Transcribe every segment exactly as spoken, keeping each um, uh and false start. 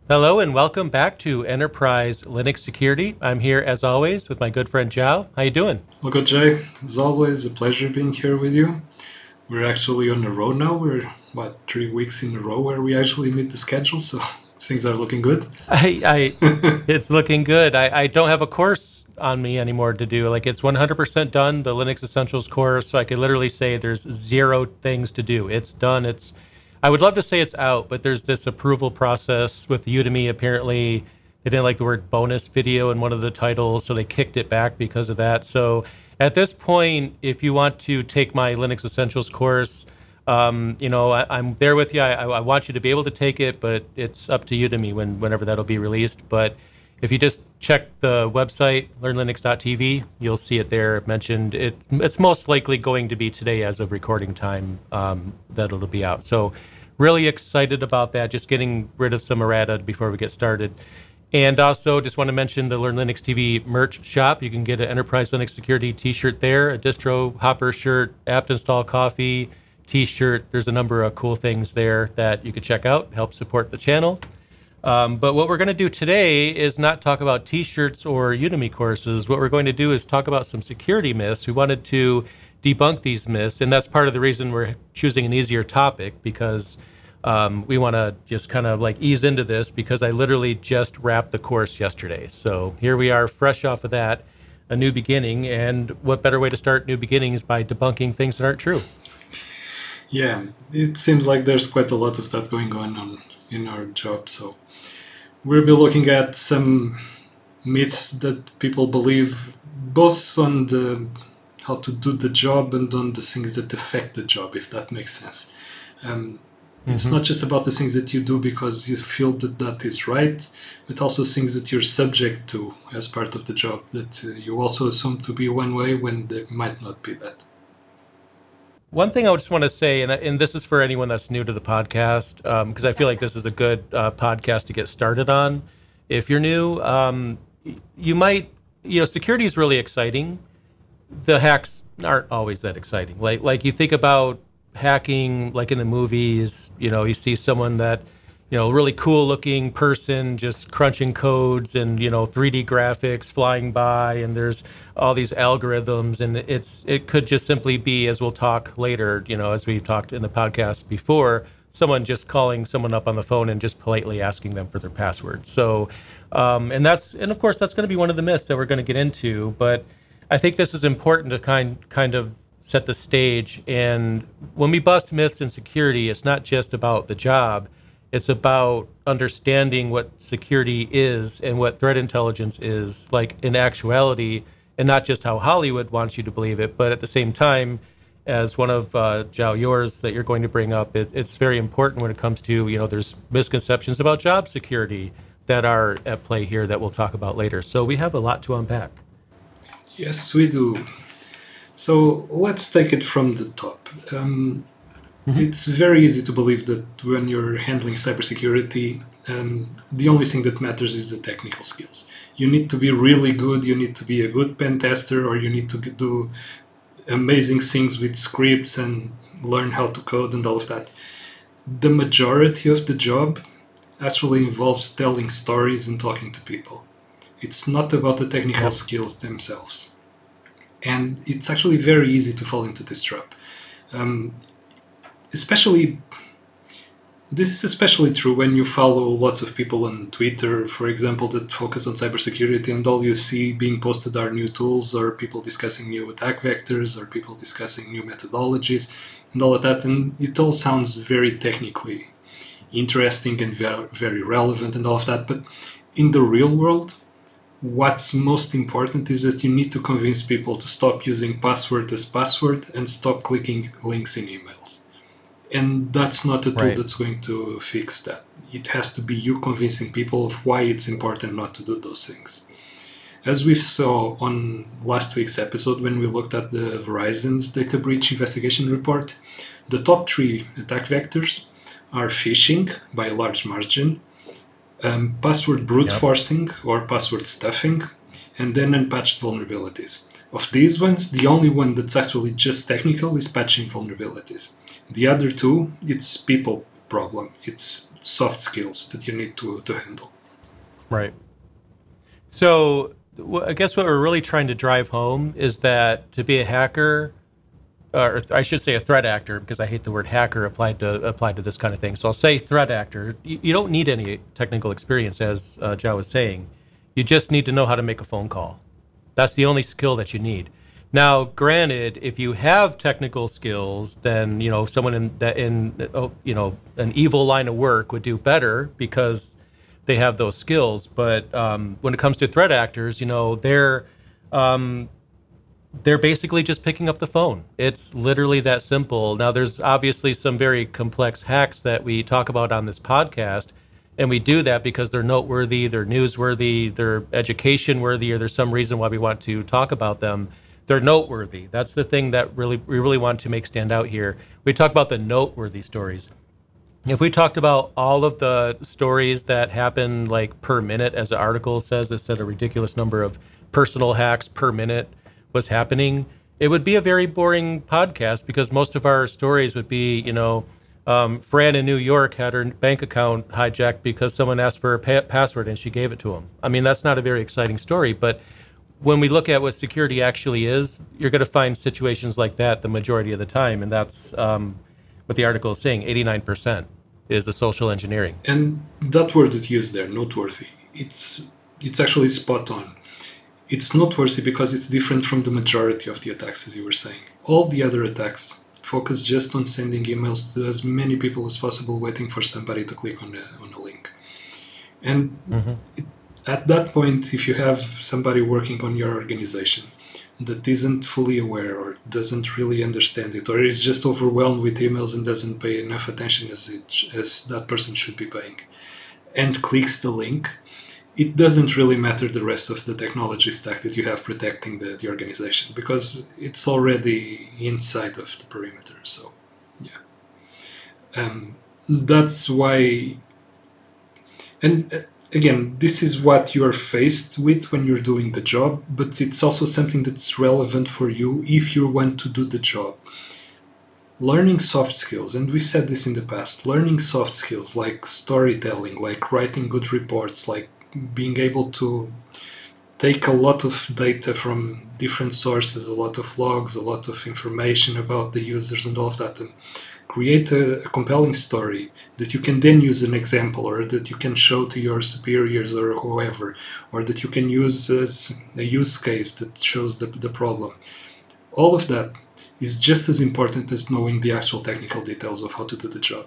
Hello and welcome back to Enterprise Linux Security. I'm here as always with my good friend Zhao. How you doing? Well, good, Jay. As always, a pleasure being here with you. We're actually on the road now. We're, what, three weeks in a row where we actually meet the schedule, so things are looking good. I, I it's looking good. I, I don't have a course on me anymore to do. Like it's one hundred percent done, the Linux Essentials course. So I could literally say there's zero things to do. It's done. It's I would love to say it's out, but there's this approval process with Udemy. Apparently, they didn't like the word bonus video in one of the titles, so they kicked it back because of that. So at this point, if you want to take my Linux Essentials course, um, you know, I, I'm there with you. I, I want you to be able to take it, but it's up to Udemy when whenever that'll be released. But if you just check the website, learn linux dot t v, you'll see it there mentioned. It, it's most likely going to be today as of recording time um, that it'll be out. So really excited about that, just getting rid of some errata before we get started. And also just want to mention the Learn Linux T V merch shop. You can get an Enterprise Linux Security t-shirt there, a distro hopper shirt, apt install coffee, t-shirt. There's a number of cool things there that you could check out, help support the channel. Um, but what we're going to do today is not talk about t-shirts or Udemy courses. What we're going to do is talk about some security myths. We wanted to debunk these myths, and that's part of the reason we're choosing an easier topic, because um, we want to just kind of like ease into this, because I literally just wrapped the course yesterday. So here we are, fresh off of that, a new beginning. And what better way to start new beginnings by debunking things that aren't true? Yeah, it seems like there's quite a lot of that going on, on in our job, so we'll be looking at some myths that people believe, both on the how to do the job and on the things that affect the job, if that makes sense. Um, it's Mm-hmm. not just about the things that you do because you feel that that is right, but also things that you're subject to as part of the job that uh, you also assume to be one way when they might not be that. One thing I just want to say, and, and this is for anyone that's new to the podcast, because I feel like this is a good uh, podcast to get started on. If you're new, um, you might, you know, security is really exciting. The hacks aren't always that exciting. Like, like you think about hacking, like in the movies, you know, you see someone that, you know, really cool looking person just crunching codes and, you know, three D graphics flying by, and there's all these algorithms, and it's it could just simply be, as we'll talk later, you know, as we've talked in the podcast before, someone just calling someone up on the phone and just politely asking them for their password. So um, and that's and of course that's going to be one of the myths that we're going to get into, but I think this is important to kind kind of set the stage. And when we bust myths in security, it's not just about the job. It's about understanding what security is and what threat intelligence is, like in actuality, and not just how Hollywood wants you to believe it. But at the same time, as one of uh, Zhao yours that you're going to bring up, it, it's very important when it comes to, you know, there's misconceptions about job security that are at play here that we'll talk about later. So we have a lot to unpack. Yes, we do. So let's take it from the top. Um, Mm-hmm. it's very easy to believe that when you're handling cybersecurity, um, the only thing that matters is the technical skills. You need to be really good, you need to be a good pen tester, or you need to do amazing things with scripts and learn how to code and all of that. The majority of the job actually involves telling stories and talking to people. It's not about the technical Yep. skills themselves. And it's actually very easy to fall into this trap. Um, especially, this is especially true when you follow lots of people on Twitter, for example, that focus on cybersecurity, and all you see being posted are new tools, or people discussing new attack vectors, or people discussing new methodologies, and all of that. And it all sounds very technically interesting and very, very relevant and all of that. But in the real world, what's most important is that you need to convince people to stop using password as password and stop clicking links in emails. And that's not a tool Right. that's going to fix that. It has to be you convincing people of why it's important not to do those things. As we saw on last week's episode when we looked at the Verizon's data breach investigation report, the top three attack vectors are phishing by a large margin, um, password brute Yep. forcing or password stuffing, and then unpatched vulnerabilities. Of these ones, the only one that's actually just technical is patching vulnerabilities. The other two, it's people problem. It's soft skills that you need to, to handle. Right. So I guess what we're really trying to drive home is that to be a hacker, or I should say a threat actor, because I hate the word hacker applied to applied to this kind of thing. So I'll say threat actor. You, you don't need any technical experience, as uh, Joe was saying. You just need to know how to make a phone call. That's the only skill that you need. Now, granted, if you have technical skills, then you know someone in that in oh, you know an evil line of work would do better because they have those skills. But um, when it comes to threat actors, you know they're um, they're basically just picking up the phone. It's literally that simple. Now, there's obviously some very complex hacks that we talk about on this podcast, and we do that because they're noteworthy, they're newsworthy, they're education worthy, or there's some reason why we want to talk about them. They're noteworthy. That's the thing that really we really want to make stand out here. We talk about the noteworthy stories. If we talked about all of the stories that happen like per minute, as the article says, that said a ridiculous number of personal hacks per minute was happening, it would be a very boring podcast because most of our stories would be, you know, um, Fran in New York had her bank account hijacked because someone asked for a pa- password and she gave it to him. I mean, that's not a very exciting story, but when we look at what security actually is, you're going to find situations like that the majority of the time, and that's um, what the article is saying. eighty-nine percent is the social engineering. And that word that's used there, noteworthy, it's it's actually spot on. It's noteworthy because it's different from the majority of the attacks, as you were saying. All the other attacks focus just on sending emails to as many people as possible, waiting for somebody to click on a, on a link. And mm-hmm. it, at that point, if you have somebody working on your organization that isn't fully aware or doesn't really understand it, or is just overwhelmed with emails and doesn't pay enough attention as it, as that person should be paying, and clicks the link, it doesn't really matter the rest of the technology stack that you have protecting the, the organization, because it's already inside of the perimeter. So, yeah. Um, that's why... And... Uh, Again, this is what you're faced with when you're doing the job, but it's also something that's relevant for you if you want to do the job. Learning soft skills, and we've said this in the past, learning soft skills like storytelling, like writing good reports, like being able to take a lot of data from different sources, a lot of logs, a lot of information about the users and all of that, and create a, a compelling story that you can then use an example, or that you can show to your superiors or whoever, or that you can use as a use case that shows the, the problem. All of that is just as important as knowing the actual technical details of how to do the job.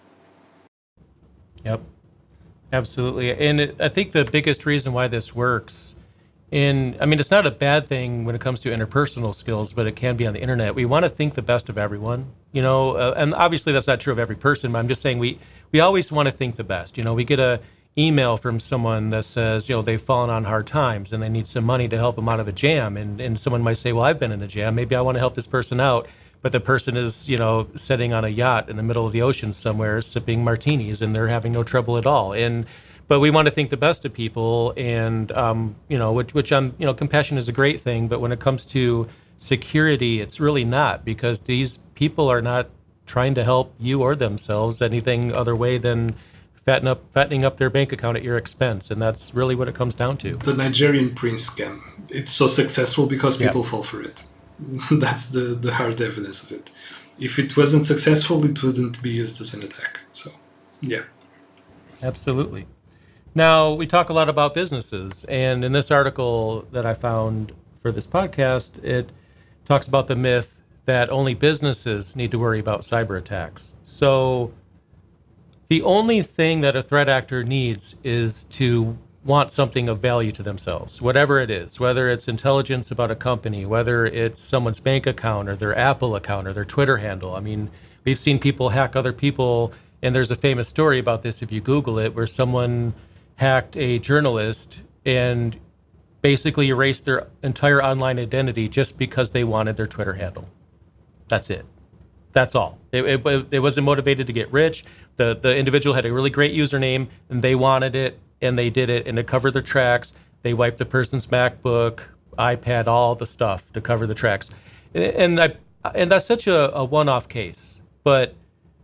Yep, absolutely. And it, I think the biggest reason why this works in, I mean, it's not a bad thing when it comes to interpersonal skills, but it can be on the internet. We want to think the best of everyone, you know, uh, and obviously that's not true of every person, but I'm just saying we, we always want to think the best. You know, we get a email from someone that says, you know, they've fallen on hard times and they need some money to help them out of a jam. And, and someone might say, well, I've been in a jam. Maybe I want to help this person out. But the person is, you know, sitting on a yacht in the middle of the ocean somewhere, sipping martinis, and they're having no trouble at all. And But we want to think the best of people, and um, you know, which, which I'm, you know, compassion is a great thing. But when it comes to security, it's really not, because these people are not trying to help you or themselves anything other way than fatten up, fattening up their bank account at your expense, and that's really what it comes down to. The Nigerian prince scam. It's so successful because people yeah. fall for it. That's the the hard evidence of it. If it wasn't successful, it wouldn't be used as an attack. So, yeah. Absolutely. Now, we talk a lot about businesses, and in this article that I found for this podcast, it talks about the myth that only businesses need to worry about cyber attacks. So the only thing that a threat actor needs is to want something of value to themselves, whatever it is, whether it's intelligence about a company, whether it's someone's bank account or their Apple account or their Twitter handle. I mean, we've seen people hack other people, and there's a famous story about this if you Google it, where someone hacked a journalist and basically erased their entire online identity just because they wanted their Twitter handle. That's it. That's all. It, it, it wasn't motivated to get rich. The, the individual had a really great username, and they wanted it, and they did it, and to cover their tracks, they wiped the person's MacBook, iPad, all the stuff to cover the tracks. And I, and that's such a, a one-off case. But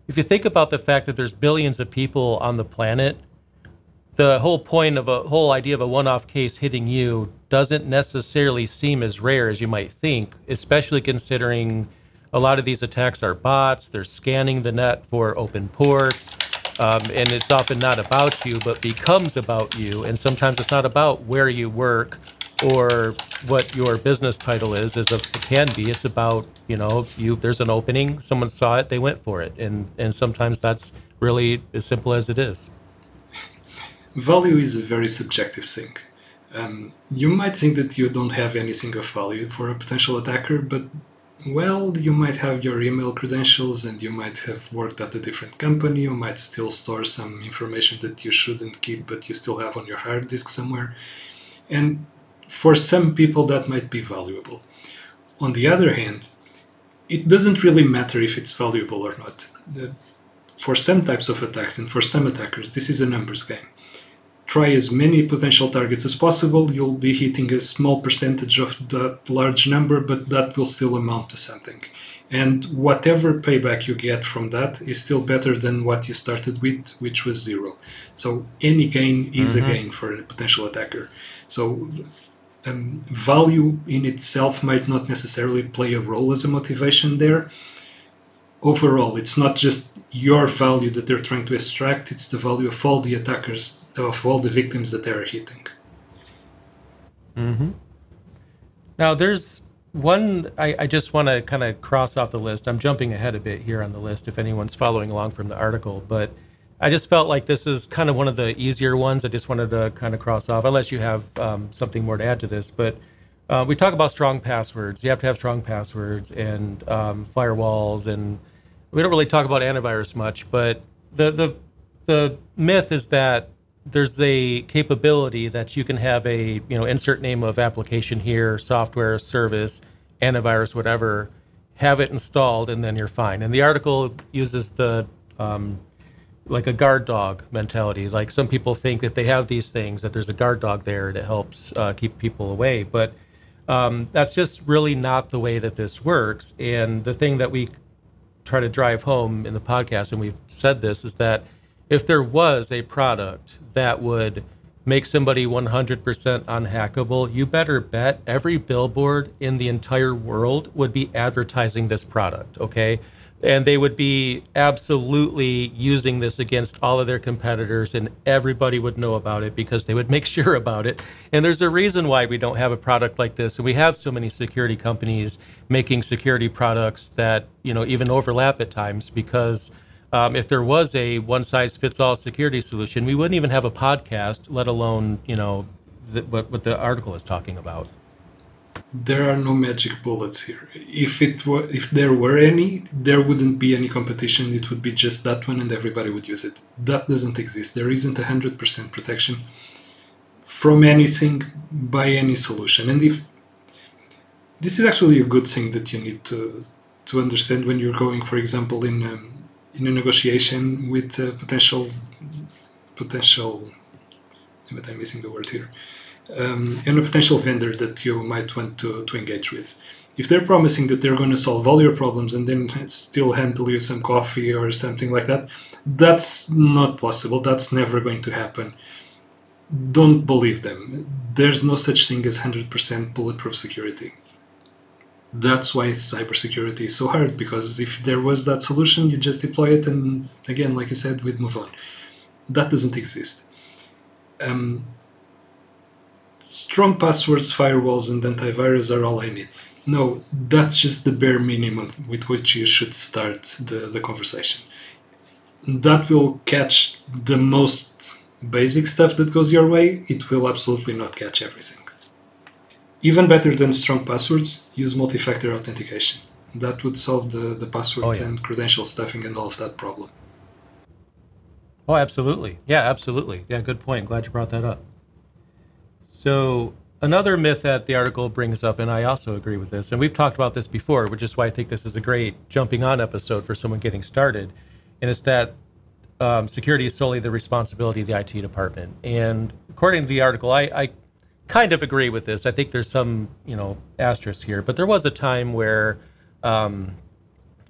if you think about the fact that there's billions of people on the planet, the whole point of a whole idea of a one-off case hitting you doesn't necessarily seem as rare as you might think, especially considering a lot of these attacks are bots. They're scanning the net for open ports, um, and it's often not about you, but becomes about you. And sometimes it's not about where you work or what your business title is, as it can be. It's about, you know, you. There's an opening, someone saw it, they went for it, and and sometimes that's really as simple as it is. Value is a very subjective thing. Um, you might think that you don't have anything of value for a potential attacker, but, well, you might have your email credentials and you might have worked at a different company. You might still store some information that you shouldn't keep, but you still have on your hard disk somewhere. And for some people, that might be valuable. On the other hand, it doesn't really matter if it's valuable or not. Uh, for some types of attacks and for some attackers, this is a numbers game. Try as many potential targets as possible, you'll be hitting a small percentage of that large number, but that will still amount to something. And whatever payback you get from that is still better than what you started with, which was zero. So any gain is mm-hmm. a gain for a potential attacker. So um, value in itself might not necessarily play a role as a motivation there. Overall, it's not just your value that they're trying to extract, it's the value of all the attackers, of all the victims that they're hitting. Mm-hmm. Now, there's one I, I just want to kind of cross off the list. I'm jumping ahead a bit here on the list if anyone's following along from the article, but I just felt like this is kind of one of the easier ones. I just wanted to kind of cross off, unless you have um, something more to add to this. But uh, we talk about strong passwords. You have to have strong passwords and um, firewalls, and we don't really talk about antivirus much, but the the the myth is that there's a capability that you can have a, you know, insert name of application here, software, service, antivirus, whatever, have it installed, and then you're fine. And the article uses the, um, like a guard dog mentality. Like some people think that they have these things, that there's a guard dog there that helps uh, keep people away. But um, that's just really not the way that this works. And the thing that we try to drive home in the podcast, and we've said this, is that if there was a product that would make somebody one hundred percent unhackable, you better bet every billboard in the entire world would be advertising this product, okay? And they would be absolutely using this against all of their competitors, and everybody would know about it because they would make sure about it. And there's a reason why we don't have a product like this, and we have so many security companies making security products that, you know, even overlap at times, because Um, if there was a one-size-fits-all security solution, we wouldn't even have a podcast, let alone, you know, the, what, what the article is talking about. There are no magic bullets here. If it were, if there were any, there wouldn't be any competition. It would be just that one, and everybody would use it. That doesn't exist. There isn't one hundred percent protection from anything by any solution. And if this is actually a good thing that you need to to understand when you're going, for example, in um, in a negotiation with a potential, potential, I'm missing the word here, um, and a potential vendor that you might want to, to engage with. If they're promising that they're going to solve all your problems and then still handle you some coffee or something like that, that's not possible. That's never going to happen. Don't believe them. There's no such thing as one hundred percent bulletproof security. That's why cybersecurity is so hard, because if there was that solution, you just deploy it, and again, like you said, we'd move on. That doesn't exist. Um, strong passwords, firewalls, and antivirus are all I need. No, that's just the bare minimum with which you should start the, the conversation. That will catch the most basic stuff that goes your way. It will absolutely not catch everything. Even better than strong passwords, use multi-factor authentication. That would solve the, the password oh, yeah. and credential stuffing and all of that problem. Oh, absolutely. Yeah, absolutely. Yeah, good point. Glad you brought that up. So another myth that the article brings up, and I also agree with this, and we've talked about this before, which is why I think this is a great jumping on episode for someone getting started, and it's that um, security is solely the responsibility of the I T department. And according to the article, I, I kind of agree with this. I think there's some, you know, asterisk here, but there was a time where um,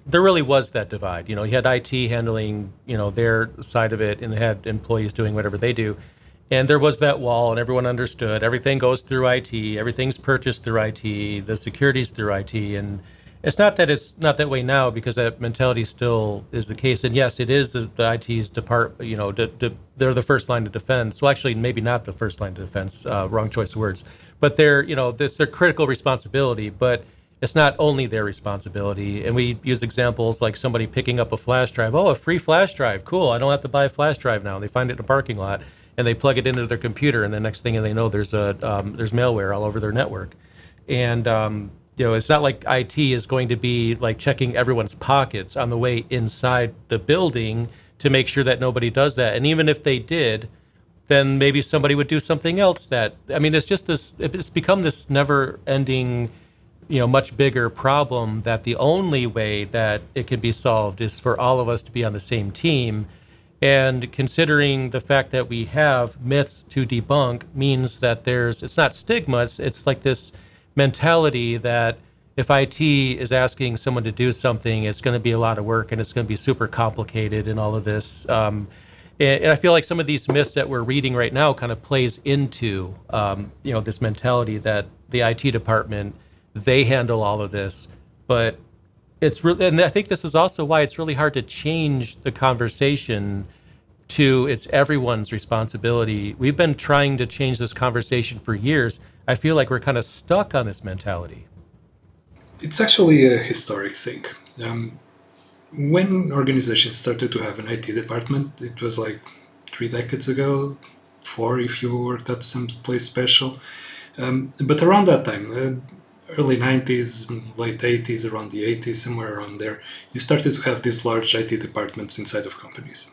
there really was that divide. You know, you had I T handling, you know, their side of it, and they had employees doing whatever they do. And there was that wall, and everyone understood everything goes through I T, everything's purchased through I T, the security's through I T. And it's not that it's not that way now, because that mentality still is the case. And yes, it is the, the I T's department, you know, de, de, they're the first line of defense. Well, actually, maybe not the first line of defense, uh, wrong choice of words. But they're, you know, it's their critical responsibility. But it's not only their responsibility. And we use examples like somebody picking up a flash drive. Oh, a free flash drive. Cool. I don't have to buy a flash drive now. They find it in a parking lot and they plug it into their computer. And the next thing they know, there's a um, there's malware all over their network. And, um, you know, it's not like I T is going to be like checking everyone's pockets on the way inside the building to make sure that nobody does that. And even if they did, then maybe somebody would do something else that, I mean, it's just this, it's become this never ending, you know, much bigger problem that the only way that it can be solved is for all of us to be on the same team. And considering the fact that we have myths to debunk means that there's, it's not stigma, it's, it's like this mentality that if I T is asking someone to do something, it's going to be a lot of work and it's going to be super complicated and all of this. Um, and, and I feel like some of these myths that we're reading right now kind of plays into, um, you know, this mentality that the I T department, they handle all of this, but it's really, and I think this is also why it's really hard to change the conversation to it's everyone's responsibility. We've been trying to change this conversation for years. I feel like we're kind of stuck on this mentality. It's actually a historic thing. Um, when organizations started to have an I T department, it was like three decades ago, four if you worked at some place special. Um, but around that time, uh, early nineties, late eighties, around the eighties, somewhere around there, you started to have these large I T departments inside of companies.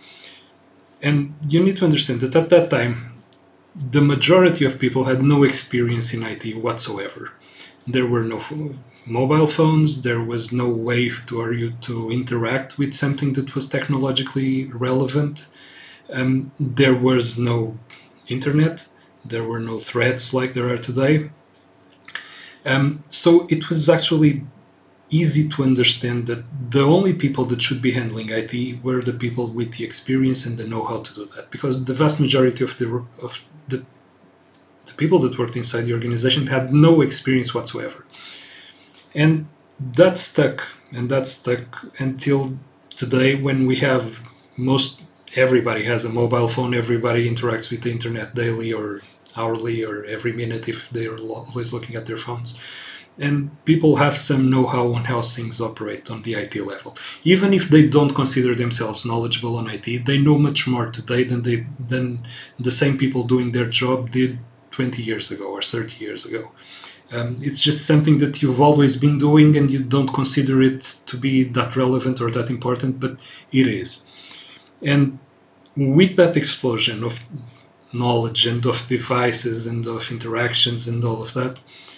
And you need to understand that at that time, the majority of people had no experience in I T whatsoever. There were no mobile phones, there was no way for you to interact with something that was technologically relevant. Um, there was no internet, there were no threats like there are today. Um, so it was actually easy to understand that the only people that should be handling I T were the people with the experience and the know-how to do that, because the vast majority of the of the, the people that worked inside the organization had no experience whatsoever. And that stuck, and that stuck until today, when we have most everybody has a mobile phone, everybody interacts with the internet daily or hourly or every minute if they're always looking at their phones. And people have some know-how on how things operate on the I T level. Even if they don't consider themselves knowledgeable on I T, they know much more today than they than the same people doing their job did twenty years ago or thirty years ago. Um, it's just something that you've always been doing and you don't consider it to be that relevant or that important, but it is. And with that explosion of knowledge and of devices and of interactions and all of that,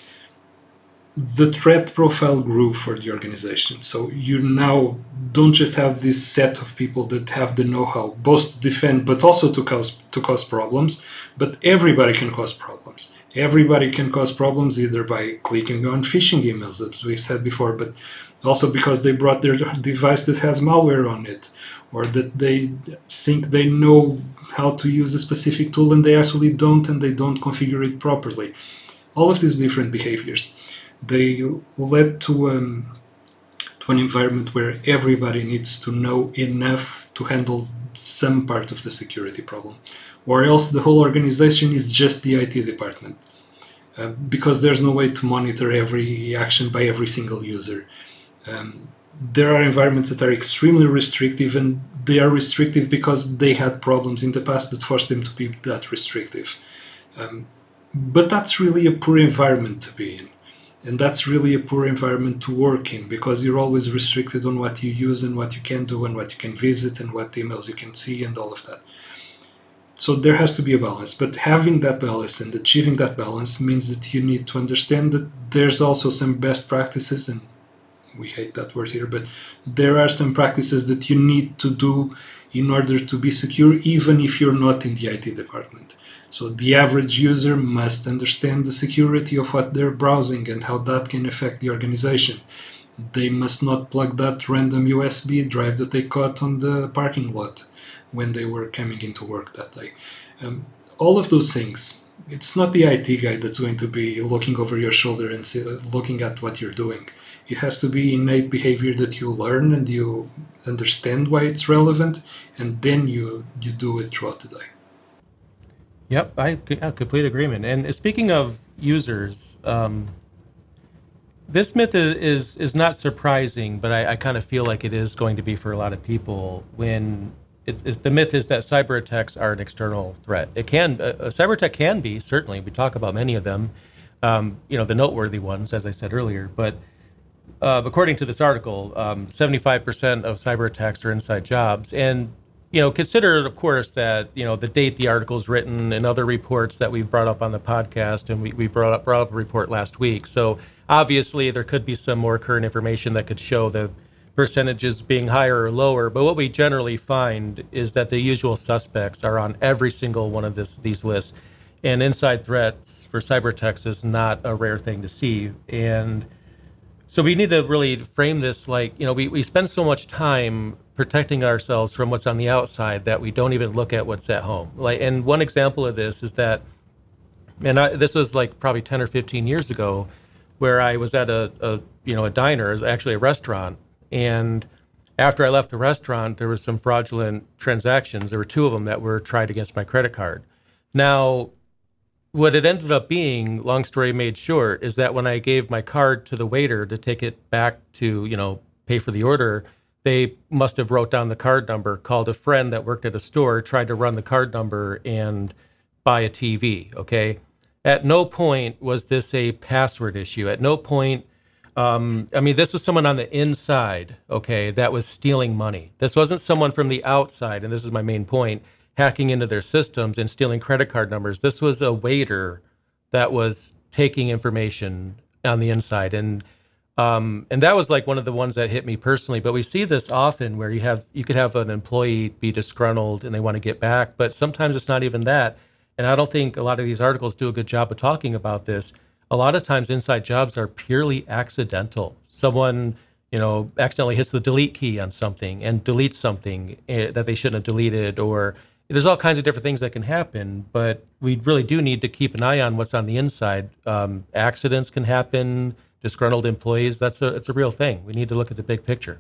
the threat profile grew for the organization. So you now don't just have this set of people that have the know-how both to defend but also to cause to cause problems, but everybody can cause problems. Everybody can cause problems either by clicking on phishing emails, as we said before, but also because they brought their device that has malware on it, or that they think they know how to use a specific tool and they actually don't, and they don't configure it properly. All of these different behaviors, they led to, um, to an environment where everybody needs to know enough to handle some part of the security problem, or else the whole organization is just the I T department, uh, because there's no way to monitor every action by every single user. Um, there are environments that are extremely restrictive, and they are restrictive because they had problems in the past that forced them to be that restrictive. Um, but that's really a poor environment to be in. And that's really a poor environment to work in, because you're always restricted on what you use and what you can do and what you can visit and what emails you can see and all of that. So there has to be a balance. But having that balance and achieving that balance means that you need to understand that there's also some best practices, and we hate that word here, but there are some practices that you need to do in order to be secure, even if you're not in the I T department. So the average user must understand the security of what they're browsing and how that can affect the organization. They must not plug that random U S B drive that they caught on the parking lot when they were coming into work that day. Um, all of those things. It's not the I T guy that's going to be looking over your shoulder and see, looking at what you're doing. It has to be innate behavior that you learn and you understand why it's relevant, and then you, you do it throughout the day. Yep, I yeah, complete agreement. And speaking of users, um, this myth is, is is not surprising, but I, I kind of feel like it is going to be for a lot of people. When it, it, the myth is that cyber attacks are an external threat. It can a, a cyber attack can be, certainly. We talk about many of them, um, you know, the noteworthy ones, as I said earlier. But uh, according to this article, um, seventy-five percent of cyber attacks are inside jobs, and you know, consider, of course, that, you know, the date the article is written and other reports that we've brought up on the podcast, and we, we brought up brought up a report last week. So obviously there could be some more current information that could show the percentages being higher or lower. But what we generally find is that the usual suspects are on every single one of this, these lists. And inside threats for cyber attacks is not a rare thing to see. And so we need to really frame this like, you know, we, we spend so much time protecting ourselves from what's on the outside that we don't even look at what's at home. Like, and one example of this is that, and I, this was like probably ten or fifteen years ago, where I was at a, a you know a diner, it was actually a restaurant, and after I left the restaurant, there was some fraudulent transactions. There were two of them that were tried against my credit card. Now, what it ended up being, long story made short, is that when I gave my card to the waiter to take it back to, you know, pay for the order, they must have wrote down the card number, called a friend that worked at a store, tried to run the card number and buy a T V, okay? At no point was this a password issue. At no point, um, I mean, this was someone on the inside, okay, that was stealing money. This wasn't someone from the outside, and this is my main point, hacking into their systems and stealing credit card numbers. This was a waiter that was taking information on the inside. And Um, and that was like one of the ones that hit me personally. But we see this often where you have you could have an employee be disgruntled and they want to get back, but sometimes it's not even that. And I don't think a lot of these articles do a good job of talking about this. A lot of times inside jobs are purely accidental. Someone, you know, accidentally hits the delete key on something and deletes something eh, that they shouldn't have deleted, or there's all kinds of different things that can happen, but we really do need to keep an eye on what's on the inside. Um, accidents can happen. Disgruntled employees, that's a it's a real thing. We need to look at the big picture.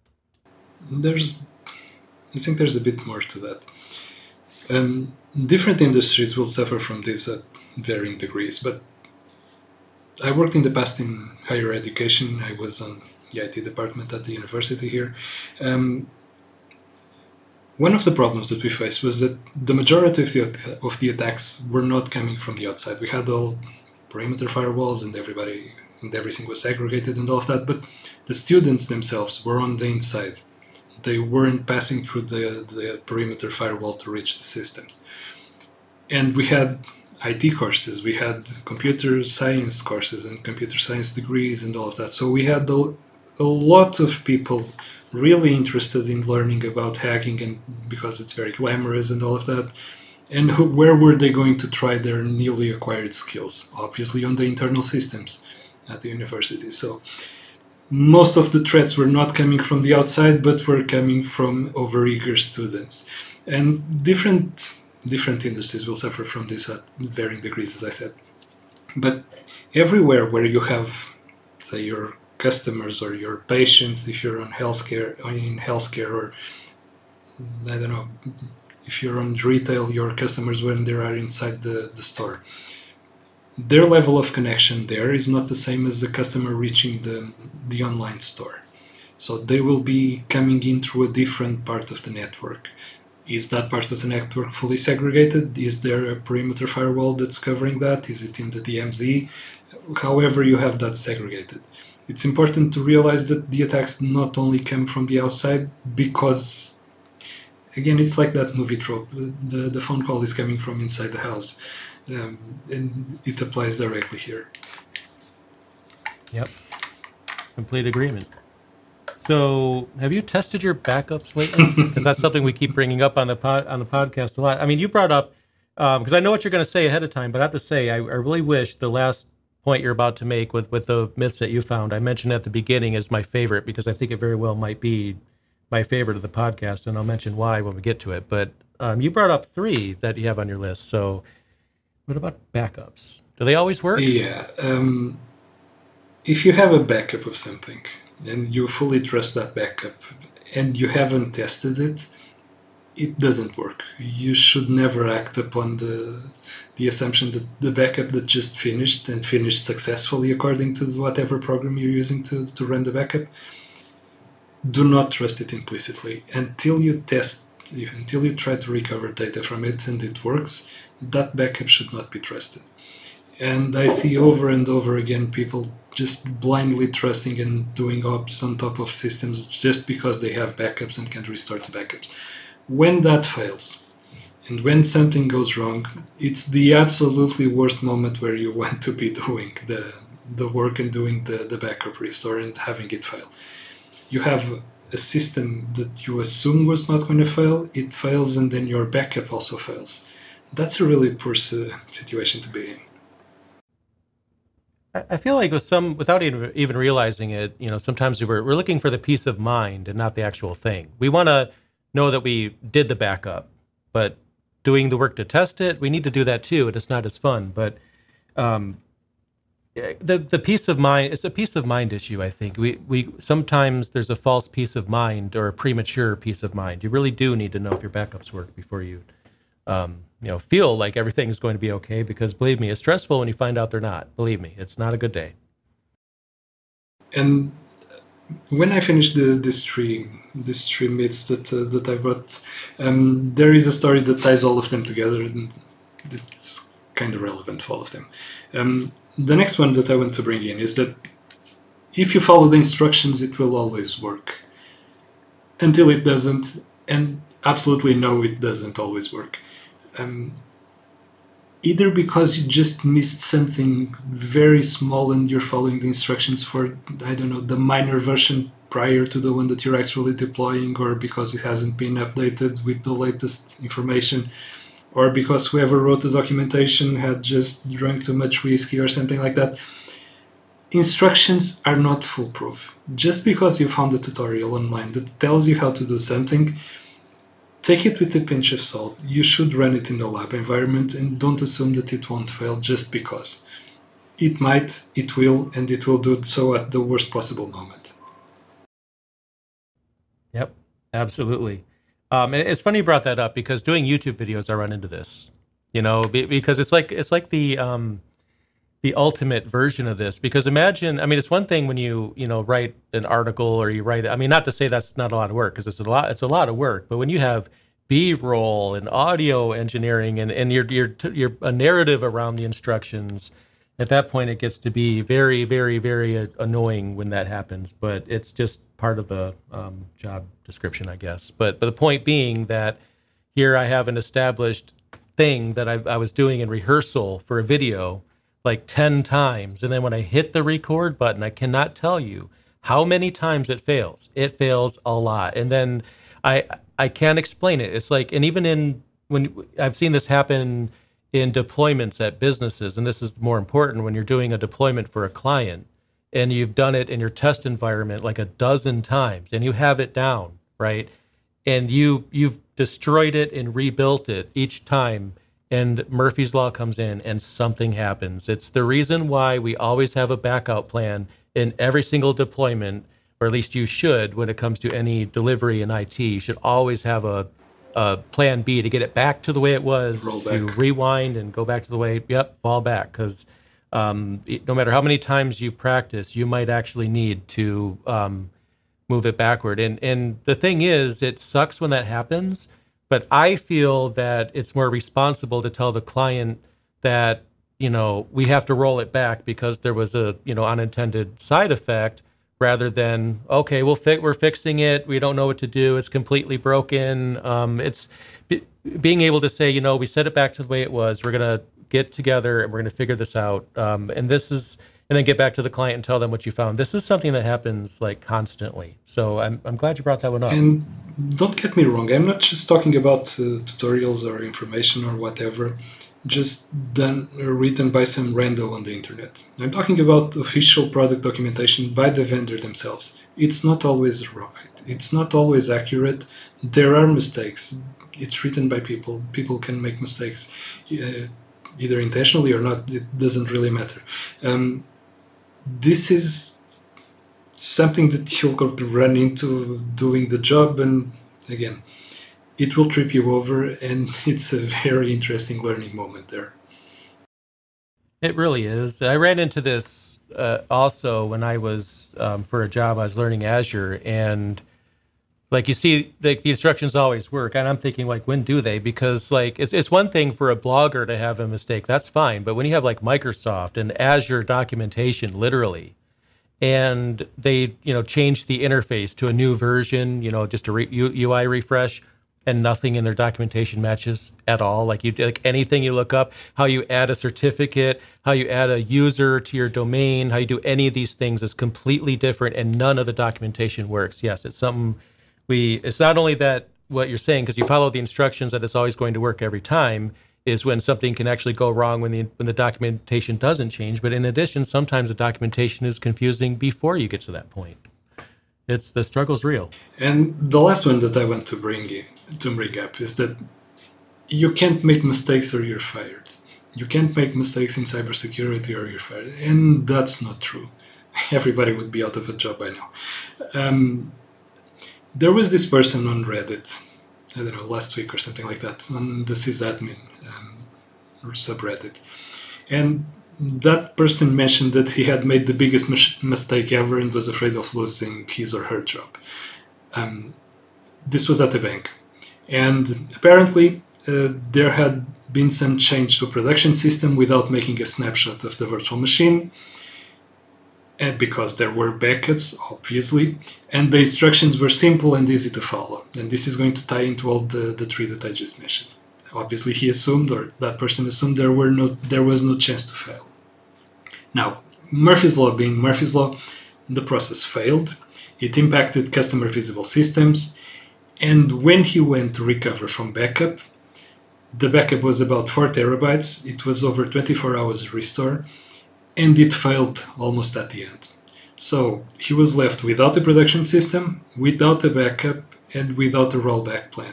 There's, I think there's a bit more to that. Um, different industries will suffer from this at varying degrees, but I worked in the past in higher education. I was on the I T department at the university here. Um, one of the problems that we faced was that the majority of the, of the attacks were not coming from the outside. We had all perimeter firewalls and everybody and everything was segregated and all of that, but the students themselves were on the inside. They weren't passing through the, the perimeter firewall to reach the systems. And we had I T courses, we had computer science courses and computer science degrees and all of that. So we had a, a lot of people really interested in learning about hacking, and because it's very glamorous and all of that. And who, where were they going to try their newly acquired skills? Obviously on the internal systems at the university. So most of the threats were not coming from the outside, but were coming from overeager students. And different different industries will suffer from this at varying degrees, as I said. But everywhere where you have, say, your customers or your patients, if you're on healthcare, in healthcare, or I don't know, if you're on retail, your customers when they are inside the, the store, their level of connection there is not the same as the customer reaching the, the online store. So they will be coming in through a different part of the network. Is that part of the network fully segregated? Is there a perimeter firewall that's covering that? Is it in the D M Z? However you have that segregated. It's important to realize that the attacks not only come from the outside, because, again, it's like that movie trope. The, the phone call is coming from inside the house. Um, and it applies directly here. Yep. Complete agreement. So, have you tested your backups lately? Because that's something we keep bringing up on the pod, on the podcast a lot. I mean, you brought up, because um, I know what you're going to say ahead of time, but I have to say, I, I really wish the last point you're about to make with, with the myths that you found, I mentioned at the beginning is my favorite because I think it very well might be my favorite of the podcast, and I'll mention why when we get to it. But um, you brought up three that you have on your list. So what about backups? Do they always work? Yeah. Um, if you have a backup of something and you fully trust that backup and you haven't tested it, it doesn't work. You should never act upon the the assumption that the backup that just finished and finished successfully according to whatever program you're using to, to run the backup. Do not trust it implicitly. Until you test, until you try to recover data from it and it works, that backup should not be trusted. And I see over and over again people just blindly trusting and doing ops on top of systems just because they have backups and can restore the backups. When that fails, and when something goes wrong, it's the absolutely worst moment where you want to be doing the, the work and doing the, the backup restore and having it fail. You have a system that you assume was not going to fail, it fails, and then your backup also fails. That's a really poor situation to be in. I feel like with some, without even even realizing it, you know, sometimes we're we're looking for the peace of mind and not the actual thing. We want to know that we did the backup, but doing the work to test it, we need to do that too, and it's not as fun. But um, the the peace of mind, it's a peace of mind issue. I think we we sometimes there's a false peace of mind or a premature peace of mind. You really do need to know if your backups work before you. Um, you know, feel like everything is going to be okay, because believe me, it's stressful when you find out they're not. Believe me, it's not a good day. And when I finished the, this three, these three myths that uh, that I brought, um, there is a story that ties all of them together, and it's kind of relevant for all of them. Um, the next one that I want to bring in is that if you follow the instructions, it will always work. Until it doesn't, and absolutely no, it doesn't always work. Um, either because you just missed something very small and you're following the instructions for, I don't know, the minor version prior to the one that you're actually deploying, or because it hasn't been updated with the latest information, or because whoever wrote the documentation had just drunk too much whiskey or something like that. Instructions are not foolproof. Just because you found a tutorial online that tells you how to do something, take it with a pinch of salt. You should run it in a lab environment and don't assume that it won't fail just because. It might, it will, and it will do so at the worst possible moment. Yep, absolutely. Um, and it's funny you brought that up, because doing YouTube videos, I run into this, you know, because it's like, it's like the, um, the ultimate version of this. Because imagine, I mean, it's one thing when you, you know, write an article or you write, I mean, not to say that's not a lot of work, because it's a lot, it's a lot of work, but when you have B-roll and audio engineering and, and you're, you're, you're a narrative around the instructions, at that point it gets to be very, very, very annoying when that happens, but it's just part of the um, job description, I guess. But, but the point being that here I have an established thing that I, I was doing in rehearsal for a video like ten times. And then when I hit the record button, I cannot tell you how many times it fails. It fails a lot. And then I I can't explain it. It's like, and even in, when I've seen this happen in deployments at businesses, and this is more important when you're doing a deployment for a client and you've done it in your test environment like a dozen times and you have it down, right? And you, you've destroyed it and rebuilt it each time, and Murphy's Law comes in and something happens. It's the reason why we always have a backup plan in every single deployment, or at least you should when it comes to any delivery in I T. You should always have a, a plan B to get it back to the way it was, to rewind and go back to the way, yep, fall back. Because um, no matter how many times you practice, you might actually need to um, move it backward. And, and the thing is, it sucks when that happens. But I feel that it's more responsible to tell the client that, you know, we have to roll it back because there was a, you know, unintended side effect, rather than, okay, we'll fi- we're fixing it. We don't know what to do. It's completely broken. Um, it's b- being able to say, you know, we set it back to the way it was. We're going to get together and we're going to figure this out. Um, and this is, and then get back to the client and tell them what you found. This is something that happens like constantly. So I'm I'm glad you brought that one up. And don't get me wrong, I'm not just talking about uh, tutorials or information or whatever. just done written by some rando on the internet. I'm talking about official product documentation by the vendor themselves. It's not always right. It's not always accurate. There are mistakes. It's written by people. People can make mistakes, uh, either intentionally or not. It doesn't really matter. Um, this is something that you'll run into doing the job, and again, it will trip you over, and it's a very interesting learning moment there. It really is. I ran into this uh, also when I was um, for a job. I was learning Azure, and like you see, like the instructions always work, and I'm thinking like, when do they? Because like it's it's one thing for a blogger to have a mistake, that's fine, but when you have like Microsoft and Azure documentation, literally, and they you know change the interface to a new version, you know, just a re- U- UI refresh, and nothing in their documentation matches at all. Like you like anything you look up, how you add a certificate, how you add a user to your domain, how you do any of these things is completely different, and none of the documentation works. Yes, it's something we. It's not only that what you're saying, because you follow the instructions that it's always going to work every time, is when something can actually go wrong when the when the documentation doesn't change. But in addition, sometimes the documentation is confusing before you get to that point. It's the struggle's real. And the last one that I want to bring in, to bring up is that you can't make mistakes or you're fired. You can't make mistakes in cybersecurity or you're fired, and that's not true. Everybody would be out of a job by now. Um, there was this person on Reddit, I don't know, last week or something like that, on the sysadmin um, subreddit, and that person mentioned that he had made the biggest mis- mistake ever and was afraid of losing his or her job. Um, this was at a bank, and apparently uh, there had been some change to a production system without making a snapshot of the virtual machine, and because there were backups, obviously, and the instructions were simple and easy to follow. And this is going to tie into all the, the three that I just mentioned. Obviously, he assumed, or that person assumed, there were no there was no chance to fail. Now, Murphy's Law being Murphy's Law, the process failed. It impacted customer visible systems, and when he went to recover from backup, the backup was about four terabytes. It was over twenty-four hours restore, and it failed almost at the end. So he was left without a production system, without a backup, and without a rollback plan.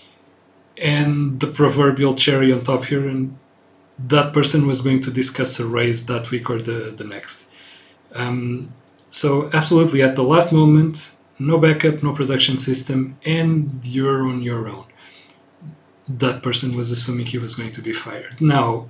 And the proverbial cherry on top here, and that person was going to discuss a raise that week or the, the next. Um, so absolutely at the last moment, no backup, no production system, and you're on your own. That person was assuming he was going to be fired. Now,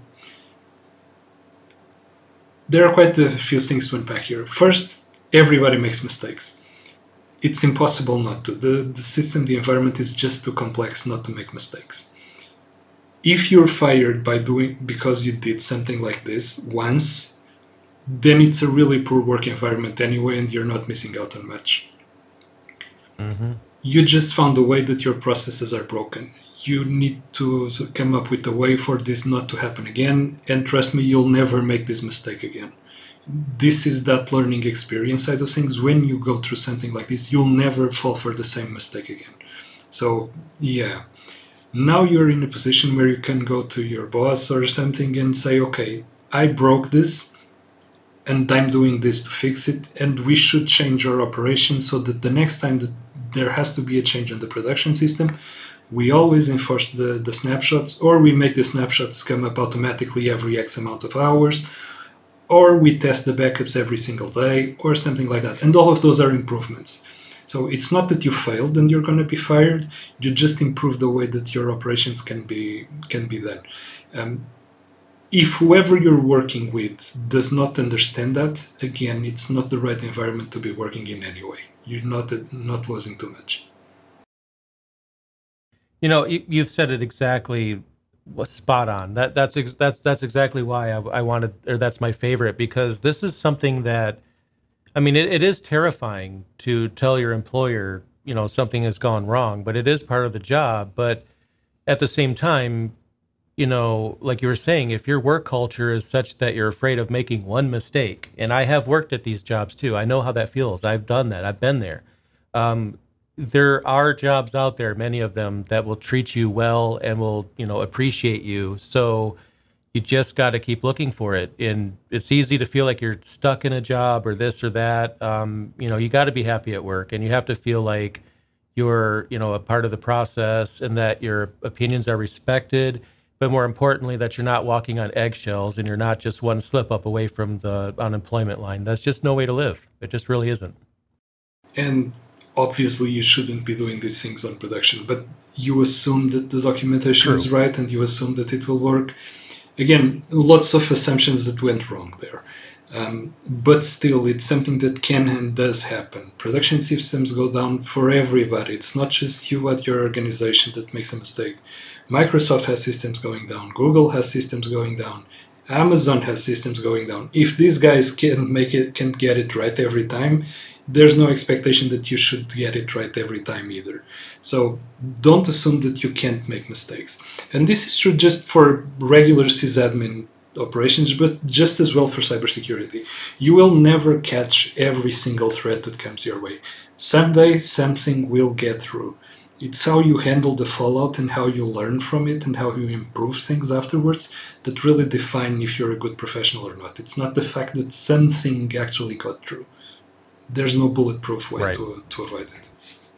there are quite a few things to unpack here. First, everybody makes mistakes. It's impossible not to. The, the system, the environment is just too complex not to make mistakes. If you're fired by doing because you did something like this once, then it's a really poor work environment anyway, and you're not missing out on much. Mm-hmm. You just found a way that your processes are broken. You need to come up with a way for this not to happen again, and trust me, you'll never make this mistake again. This is that learning experience side of things. When you go through something like this, you'll never fall for the same mistake again. So yeah, now you're in a position where you can go to your boss or something and say, okay, I broke this and I'm doing this to fix it, and we should change our operation so that the next time that there has to be a change in the production system, we always enforce the, the snapshots, or we make the snapshots come up automatically every X amount of hours, or we test the backups every single day, or something like that. And all of those are improvements. So it's not that you failed and you're going to be fired. You just improve the way that your operations can be can be done. Um, if whoever you're working with does not understand that, again, it's not the right environment to be working in anyway. You're not not losing too much. You know, you, you've said it exactly, spot on. That that's ex- that's that's exactly why I, I wanted, or that's my favorite, because this is something that, I mean, it, it is terrifying to tell your employer, you know, something has gone wrong, but it is part of the job. But at the same time, you know, like you were saying, if your work culture is such that you're afraid of making one mistake, and I have worked at these jobs too, I know how that feels. I've done that. I've been there. Um, there are jobs out there, many of them, that will treat you well and will, you know, appreciate you. So You just got to keep looking for it. And it's easy to feel like you're stuck in a job or this or that. Um, you know, you got to be happy at work, and you have to feel like you're, you know, a part of the process and that your opinions are respected. But more importantly, that you're not walking on eggshells and you're not just one slip up away from the unemployment line. That's just no way to live. It just really isn't. And obviously, you shouldn't be doing these things on production, but you assume that the documentation True. is right and you assume that it will work. Again, lots of assumptions that went wrong there. Um, but still, it's something that can and does happen. Production systems go down for everybody. It's not just you at your organization that makes a mistake. Microsoft has systems going down. Google has systems going down. Amazon has systems going down. If these guys can make it, can get it right every time, there's no expectation that you should get it right every time either. So don't assume that you can't make mistakes. And this is true just for regular sysadmin operations, but just as well for cybersecurity. You will never catch every single threat that comes your way. Someday something will get through. It's how you handle the fallout and how you learn from it and how you improve things afterwards that really define if you're a good professional or not. It's not the fact that something actually got through. There's no bulletproof way Right. to, to avoid it.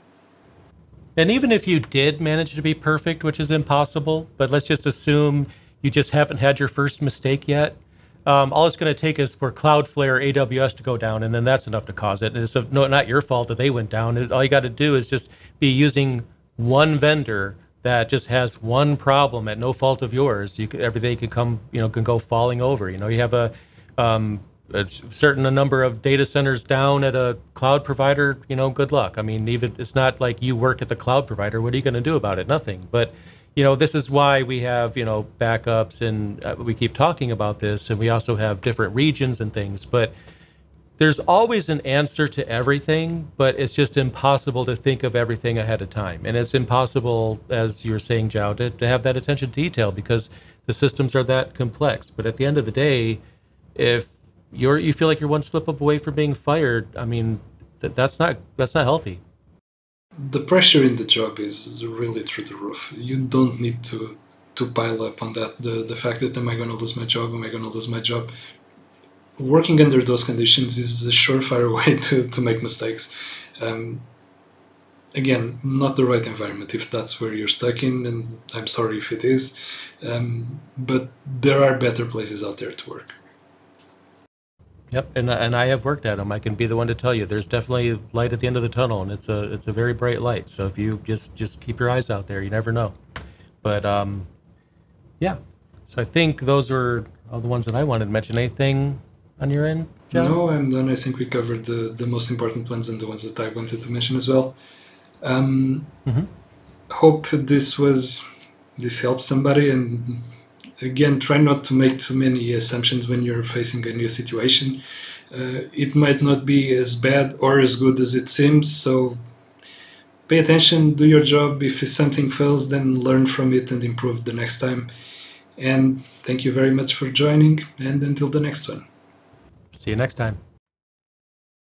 And even if you did manage to be perfect, which is impossible, but let's just assume you just haven't had your first mistake yet, um, all it's going to take is for Cloudflare or A W S to go down, and then that's enough to cause it. And it's no, not your fault that they went down. It, all you got to do is just be using one vendor that just has one problem at no fault of yours. You could, everything can come, you know, can go falling over. You know, you have a um, a certain number of data centers down at a cloud provider, you know, good luck. I mean, even it's not like you work at the cloud provider. What are you going to do about it? Nothing. But, you know, this is why we have, you know, backups, and uh, we keep talking about this, and we also have different regions and things. But there's always an answer to everything, but it's just impossible to think of everything ahead of time. And it's impossible, as you were saying, João, to, to have that attention to detail because the systems are that complex. But at the end of the day, if you're you feel like you're one slip up away from being fired, I mean, that, that's not that's not healthy. The pressure in the job is really through the roof. You don't need to to pile up on that. The the fact that am I going to lose my job? Am I going to lose my job? Working under those conditions is a surefire way to, to make mistakes. Um, again, not the right environment if that's where you're stuck in, and I'm sorry if it is. Um, but there are better places out there to work. Yep, and and I have worked at them. I can be the one to tell you there's definitely light at the end of the tunnel, and it's a it's a very bright light. So if you just just keep your eyes out there, you never know. But um, yeah. So I think those were all the ones that I wanted to mention. Anything on your end, João? No, I'm done. I think we covered the, the most important ones and the ones that I wanted to mention as well. Um, Mhm. Hope this was this helps somebody, and again, try not to make too many assumptions when you're facing a new situation. Uh, it might not be as bad or as good as it seems, so pay attention, do your job. If something fails, then learn from it and improve the next time. And thank you very much for joining, and until the next one. See you next time.